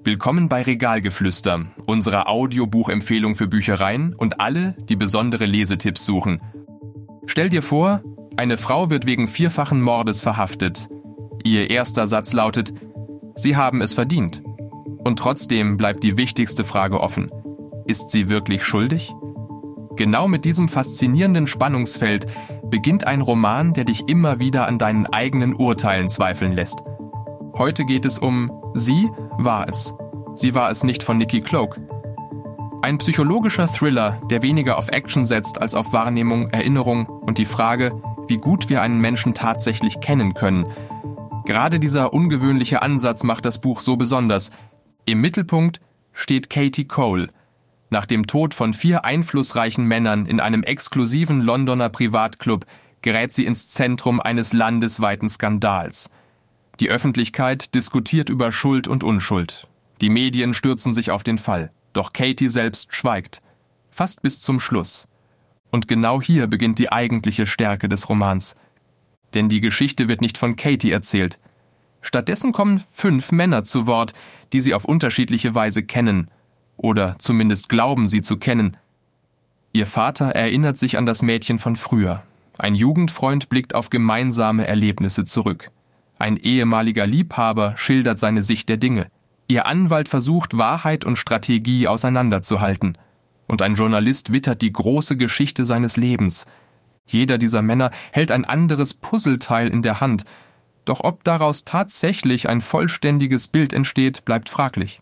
Willkommen bei Regalgeflüster, unserer Audiobuchempfehlung für Büchereien und alle, die besondere Lesetipps suchen. Stell dir vor, eine Frau wird wegen 4-fachen Mordes verhaftet. Ihr erster Satz lautet: Sie haben es verdient. Und trotzdem bleibt die wichtigste Frage offen: Ist sie wirklich schuldig? Genau mit diesem faszinierenden Spannungsfeld beginnt ein Roman, der dich immer wieder an deinen eigenen Urteilen zweifeln lässt. Heute geht es um Sie war es. Sie war es nicht von Nikki Cloak. Ein psychologischer Thriller, der weniger auf Action setzt als auf Wahrnehmung, Erinnerung und die Frage, wie gut wir einen Menschen tatsächlich kennen können. Gerade dieser ungewöhnliche Ansatz macht das Buch so besonders. Im Mittelpunkt steht Katie Cole. Nach dem Tod von 4 einflussreichen Männern in einem exklusiven Londoner Privatclub gerät sie ins Zentrum eines landesweiten Skandals. Die Öffentlichkeit diskutiert über Schuld und Unschuld. Die Medien stürzen sich auf den Fall. Doch Katie selbst schweigt. Fast bis zum Schluss. Und genau hier beginnt die eigentliche Stärke des Romans. Denn die Geschichte wird nicht von Katie erzählt. Stattdessen kommen 5 Männer zu Wort, die sie auf unterschiedliche Weise kennen. Oder zumindest glauben, sie zu kennen. Ihr Vater erinnert sich an das Mädchen von früher. Ein Jugendfreund blickt auf gemeinsame Erlebnisse zurück. Ein ehemaliger Liebhaber schildert seine Sicht der Dinge. Ihr Anwalt versucht, Wahrheit und Strategie auseinanderzuhalten. Und ein Journalist wittert die große Geschichte seines Lebens. Jeder dieser Männer hält ein anderes Puzzleteil in der Hand. Doch ob daraus tatsächlich ein vollständiges Bild entsteht, bleibt fraglich.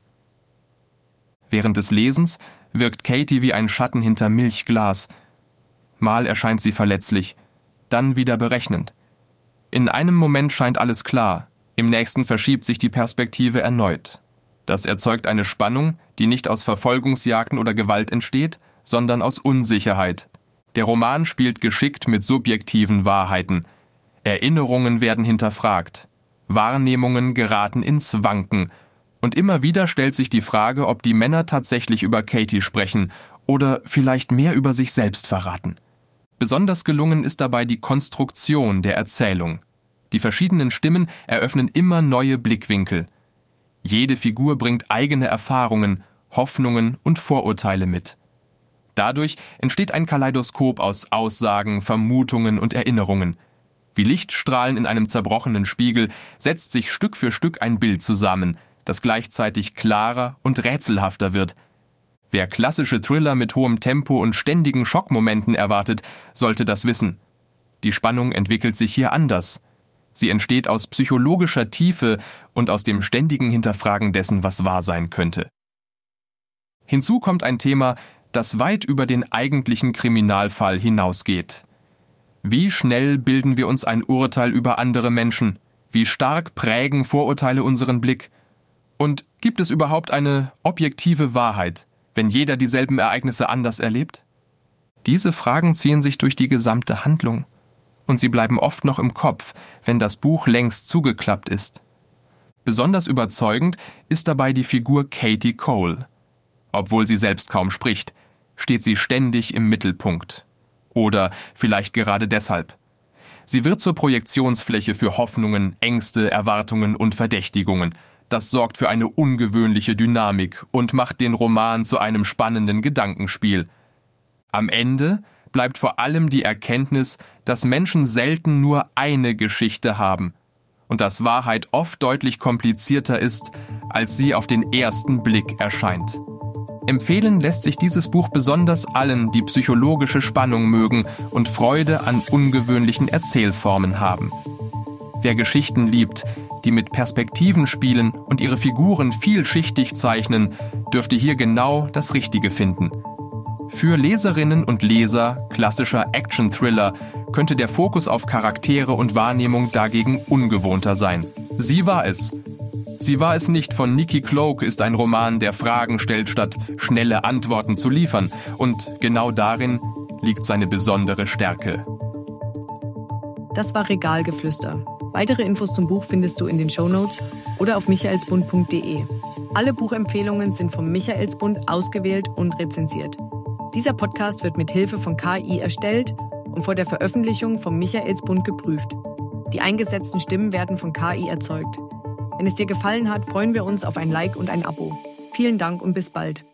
Während des Lesens wirkt Katie wie ein Schatten hinter Milchglas. Mal erscheint sie verletzlich, dann wieder berechnend. In einem Moment scheint alles klar, im nächsten verschiebt sich die Perspektive erneut. Das erzeugt eine Spannung, die nicht aus Verfolgungsjagden oder Gewalt entsteht, sondern aus Unsicherheit. Der Roman spielt geschickt mit subjektiven Wahrheiten. Erinnerungen werden hinterfragt. Wahrnehmungen geraten ins Wanken. Und immer wieder stellt sich die Frage, ob die Männer tatsächlich über Katie sprechen oder vielleicht mehr über sich selbst verraten. Besonders gelungen ist dabei die Konstruktion der Erzählung. Die verschiedenen Stimmen eröffnen immer neue Blickwinkel. Jede Figur bringt eigene Erfahrungen, Hoffnungen und Vorurteile mit. Dadurch entsteht ein Kaleidoskop aus Aussagen, Vermutungen und Erinnerungen. Wie Lichtstrahlen in einem zerbrochenen Spiegel setzt sich Stück für Stück ein Bild zusammen, das gleichzeitig klarer und rätselhafter wird. Wer klassische Thriller mit hohem Tempo und ständigen Schockmomenten erwartet, sollte das wissen. Die Spannung entwickelt sich hier anders. Sie entsteht aus psychologischer Tiefe und aus dem ständigen Hinterfragen dessen, was wahr sein könnte. Hinzu kommt ein Thema, das weit über den eigentlichen Kriminalfall hinausgeht. Wie schnell bilden wir uns ein Urteil über andere Menschen? Wie stark prägen Vorurteile unseren Blick? Und gibt es überhaupt eine objektive Wahrheit, wenn jeder dieselben Ereignisse anders erlebt? Diese Fragen ziehen sich durch die gesamte Handlung. Und sie bleiben oft noch im Kopf, wenn das Buch längst zugeklappt ist. Besonders überzeugend ist dabei die Figur Katie Cole. Obwohl sie selbst kaum spricht, steht sie ständig im Mittelpunkt. Oder vielleicht gerade deshalb. Sie wird zur Projektionsfläche für Hoffnungen, Ängste, Erwartungen und Verdächtigungen. Das sorgt für eine ungewöhnliche Dynamik und macht den Roman zu einem spannenden Gedankenspiel. Am Ende bleibt vor allem die Erkenntnis, dass Menschen selten nur eine Geschichte haben und dass Wahrheit oft deutlich komplizierter ist, als sie auf den ersten Blick erscheint. Empfehlen lässt sich dieses Buch besonders allen, die psychologische Spannung mögen und Freude an ungewöhnlichen Erzählformen haben. Wer Geschichten liebt, die mit Perspektiven spielen und ihre Figuren vielschichtig zeichnen, dürfte hier genau das Richtige finden. Für Leserinnen und Leser klassischer Action-Thriller könnte der Fokus auf Charaktere und Wahrnehmung dagegen ungewohnter sein. Sie war es. Sie war es nicht von Nikki Cloak ist ein Roman, der Fragen stellt, statt schnelle Antworten zu liefern. Und genau darin liegt seine besondere Stärke. Das war Regalgeflüster. Weitere Infos zum Buch findest du in den Shownotes oder auf michaelsbund.de. Alle Buchempfehlungen sind vom Michaelsbund ausgewählt und rezensiert. Dieser Podcast wird mit Hilfe von KI erstellt und vor der Veröffentlichung vom Michaelsbund geprüft. Die eingesetzten Stimmen werden von KI erzeugt. Wenn es dir gefallen hat, freuen wir uns auf ein Like und ein Abo. Vielen Dank und bis bald.